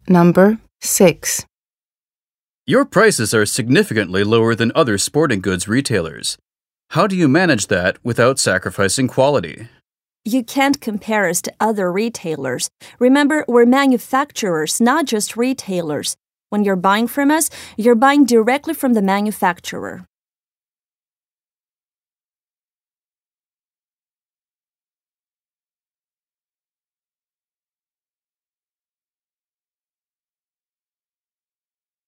Number 6. Your prices are significantly lower than other sporting goods retailers. How do you manage that without sacrificing quality? You can't compare us to other retailers. Remember, we're manufacturers, not just retailers. When you're buying from us, you're buying directly from the manufacturer.